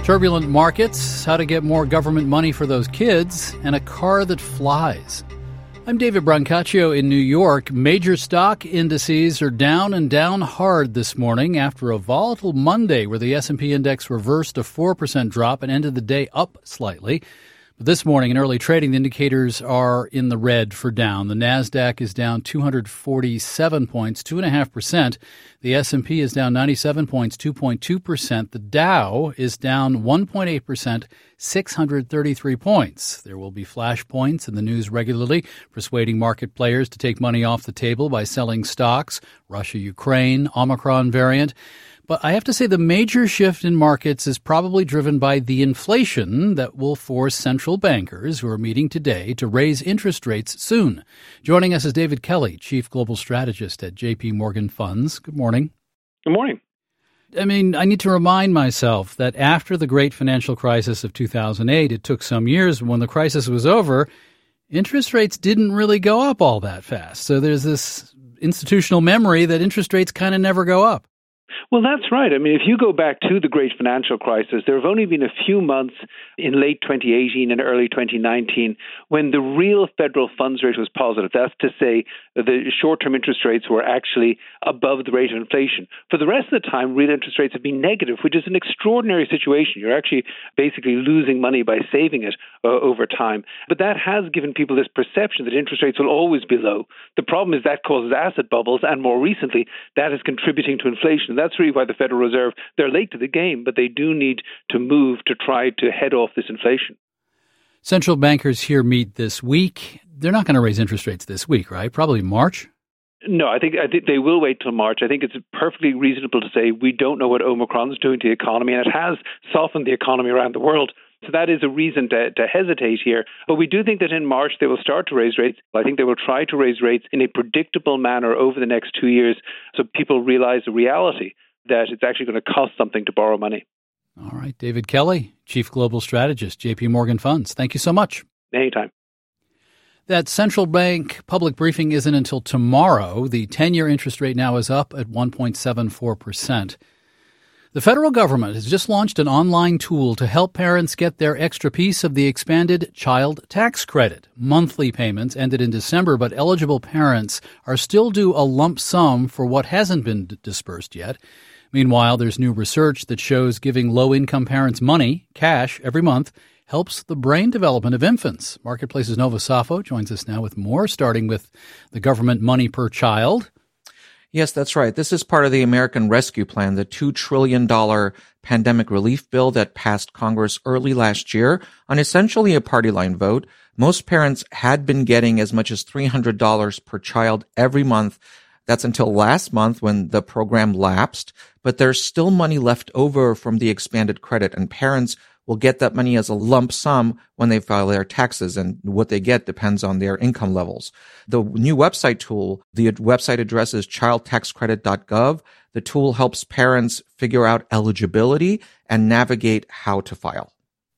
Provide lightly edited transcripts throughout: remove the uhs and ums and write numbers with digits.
Turbulent markets, how to get more government money for those kids, and a car that flies. I'm David Brancaccio in New York. Major stock indices are down and down hard this morning after a volatile Monday where the S&P index reversed a 4% drop and ended the day up slightly. But this morning in early trading, the indicators are in the red for down. The NASDAQ is down 247 points, 2.5%. The S&P is down 97 points, 2.2%. The Dow is down 1.8%, 633 points. There will be flash points in the news regularly, persuading market players to take money off the table by selling stocks, Russia, Ukraine, Omicron variant. But I have to say the major shift in markets is probably driven by the inflation that will force central bankers who are meeting today to raise interest rates soon. Joining us is David Kelly, Chief Global Strategist at JP Morgan Funds. Good morning. Good morning. I need to remind myself that after the great financial crisis of 2008, it took some years. When the crisis was over, interest rates didn't really go up all that fast. So there's this institutional memory that interest rates kind of never go up. Well, that's right. If you go back to the great financial crisis, there have only been a few months in late 2018 and early 2019 when the real federal funds rate was positive. That's to say that the short-term interest rates were actually above the rate of inflation. For the rest of the time, real interest rates have been negative, which is an extraordinary situation. You're actually basically losing money by saving it over time. But that has given people this perception that interest rates will always be low. The problem is that causes asset bubbles, and more recently, that is contributing to inflation. That's really why the Federal Reserve, they're late to the game, but they do need to move to try to head off this inflation. Central bankers here meet this week. They're not going to raise interest rates this week, right? Probably March? No, I think they will wait till March. I think it's perfectly reasonable to say we don't know what Omicron is doing to the economy, and it has softened the economy around the world. So that is a reason to hesitate here. But we do think that in March they will start to raise rates. I think they will try to raise rates in a predictable manner over the next 2 years so people realize the reality that it's actually going to cost something to borrow money. All right. David Kelly, Chief Global Strategist, JP Morgan Funds. Thank you so much. Anytime. That central bank public briefing isn't until tomorrow. The 10-year interest rate now is up at 1.74%. The federal government has just launched an online tool to help parents get their extra piece of the expanded child tax credit. Monthly payments ended in December, but eligible parents are still due a lump sum for what hasn't been dispersed yet. Meanwhile, there's new research that shows giving low-income parents money, cash, every month helps the brain development of infants. Marketplace's Nova Safo joins us now with more, starting with the government money per child. Yes, that's right. This is part of the American Rescue Plan, the $2 trillion pandemic relief bill that passed Congress early last year on essentially a party line vote. Most parents had been getting as much as $300 per child every month. That's until last month when the program lapsed, but there's still money left over from the expanded credit, and parents will get that money as a lump sum when they file their taxes, and what they get depends on their income levels. The new website tool, the website address is childtaxcredit.gov. The tool helps parents figure out eligibility and navigate how to file.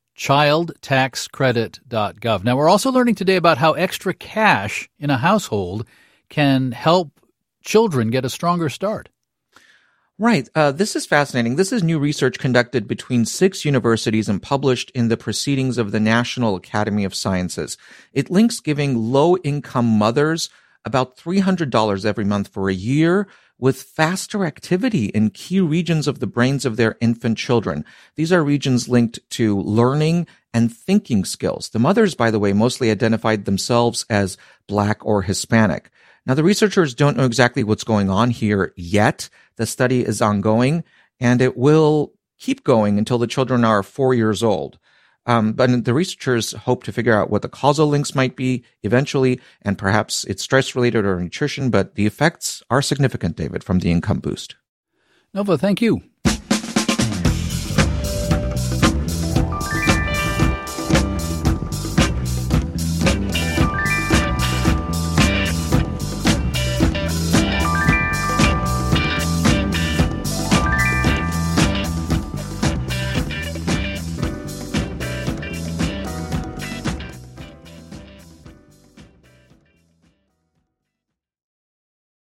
Childtaxcredit.gov. Now, we're also learning today about how extra cash in a household can help children get a stronger start. Right. This is fascinating. This is new research conducted between 6 universities and published in the Proceedings of the National Academy of Sciences. It links giving low-income mothers about $300 every month for a year with faster activity in key regions of the brains of their infant children. These are regions linked to learning and thinking skills. The mothers, by the way, mostly identified themselves as Black or Hispanic. Now, the researchers don't know exactly what's going on here yet. The study is ongoing, and it will keep going until the children are 4 years old. But the researchers hope to figure out what the causal links might be eventually, and perhaps it's stress-related or nutrition, but the effects are significant, David, from the income boost. Nova, thank you.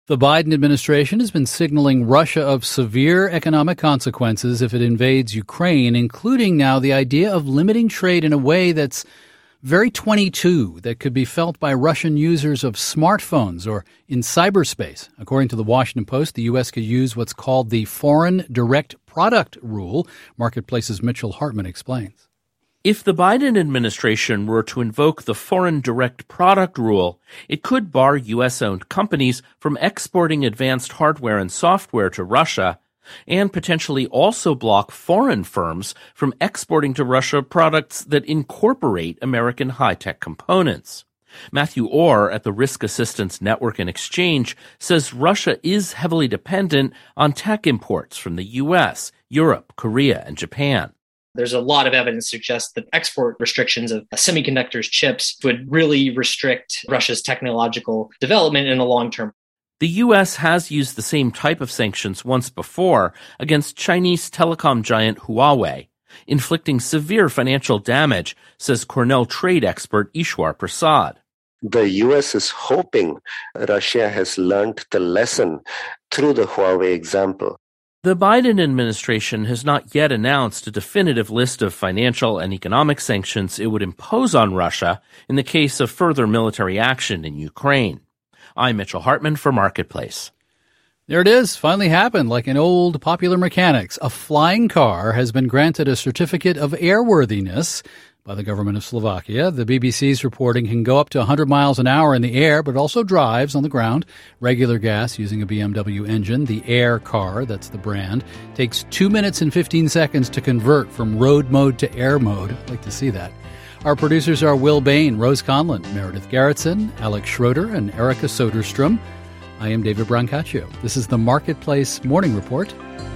The Biden administration has been signaling Russia of severe economic consequences if it invades Ukraine, including now the idea of limiting trade in a way that's very 22, that could be felt by Russian users of smartphones or in cyberspace. According to the Washington Post, the U.S. could use what's called the Foreign Direct Product Rule. Marketplace's Mitchell Hartman explains. If the Biden administration were to invoke the Foreign Direct Product Rule, it could bar U.S.-owned companies from exporting advanced hardware and software to Russia, and potentially also block foreign firms from exporting to Russia products that incorporate American high-tech components. Matthew Orr at the Risk Assistance Network and Exchange says Russia is heavily dependent on tech imports from the U.S., Europe, Korea, and Japan. There's a lot of evidence to suggest that export restrictions of semiconductors, chips, would really restrict Russia's technological development in the long term. The U.S. has used the same type of sanctions once before against Chinese telecom giant Huawei, inflicting severe financial damage, says Cornell trade expert Ishwar Prasad. The U.S. is hoping Russia has learned the lesson through the Huawei example. The Biden administration has not yet announced a definitive list of financial and economic sanctions it would impose on Russia in the case of further military action in Ukraine. I'm Mitchell Hartman for Marketplace. There it is. Finally happened, like in old Popular Mechanics. A flying car has been granted a certificate of airworthiness by the government of Slovakia. The BBC's reporting can go up to 100 miles an hour in the air, but also drives on the ground. Regular gas using a BMW engine. The Air car, that's the brand, takes 2 minutes and 15 seconds to convert from road mode to air mode. I'd like to see that. Our producers are Will Bain, Rose Conlon, Meredith Garrettson, Alex Schroeder, and Erica Soderstrom. I am David Brancaccio. This is the Marketplace Morning Report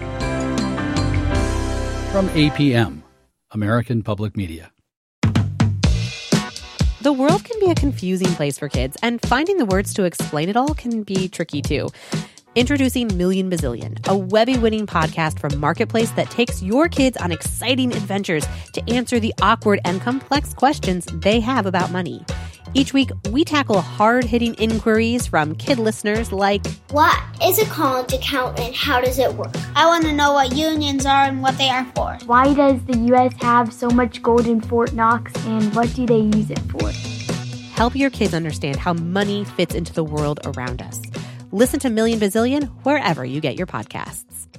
from APM, American Public Media. The world can be a confusing place for kids, and finding the words to explain it all can be tricky too. Introducing Million Bazillion, a Webby-winning podcast from Marketplace that takes your kids on exciting adventures to answer the awkward and complex questions they have about money. Each week, we tackle hard-hitting inquiries from kid listeners like, what is a college account and how does it work? I want to know what unions are and what they are for. Why does the U.S. have so much gold in Fort Knox and what do they use it for? Help your kids understand how money fits into the world around us. Listen to Million Bazillion wherever you get your podcasts.